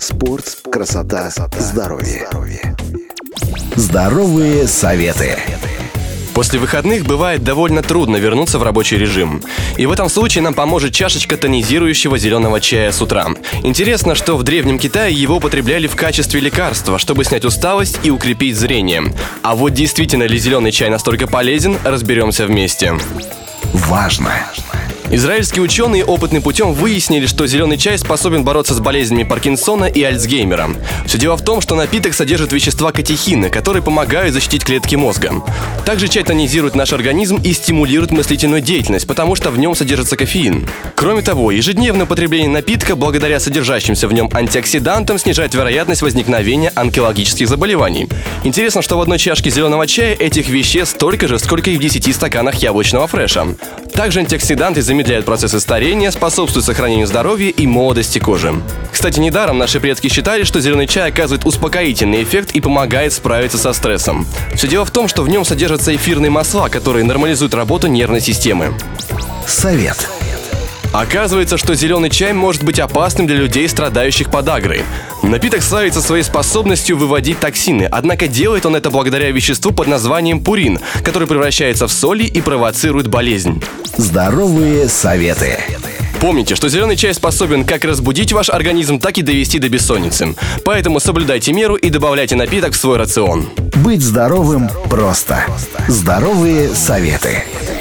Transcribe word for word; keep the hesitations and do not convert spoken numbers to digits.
Спорт, красота, здоровье. Здоровые советы. После выходных бывает довольно трудно вернуться в рабочий режим. И в этом случае нам поможет чашечка тонизирующего зеленого чая с утра. Интересно, что в Древнем Китае его употребляли в качестве лекарства, чтобы снять усталость и укрепить зрение. А вот действительно ли зеленый чай настолько полезен, разберемся вместе. Важно! Израильские ученые опытным путем выяснили, что зеленый чай способен бороться с болезнями Паркинсона и Альцгеймера. Все дело в том, что напиток содержит вещества катехины, которые помогают защитить клетки мозга. Также чай тонизирует наш организм и стимулирует мыслительную деятельность, потому что в нем содержится кофеин. Кроме того, ежедневное употребление напитка, благодаря содержащимся в нем антиоксидантам, снижает вероятность возникновения онкологических заболеваний. Интересно, что в одной чашке зеленого чая этих веществ столько же, сколько и в десяти стаканах яблочного фреша. Также антиоксиданты замедляют процессы старения, способствуют сохранению здоровья и молодости кожи. Кстати, недаром наши предки считали, что зеленый чай оказывает успокоительный эффект и помогает справиться со стрессом. Все дело в том, что в нем содержатся эфирные масла, которые нормализуют работу нервной системы. Совет. Оказывается, что зеленый чай может быть опасным для людей, страдающих подагрой. Напиток славится своей способностью выводить токсины, однако делает он это благодаря веществу под названием пурин, который превращается в соли и провоцирует болезнь. Здоровые советы. Помните, что зеленый чай способен как разбудить ваш организм, так и довести до бессонницы. Поэтому соблюдайте меру и добавляйте напиток в свой рацион. Быть здоровым просто. Здоровые советы.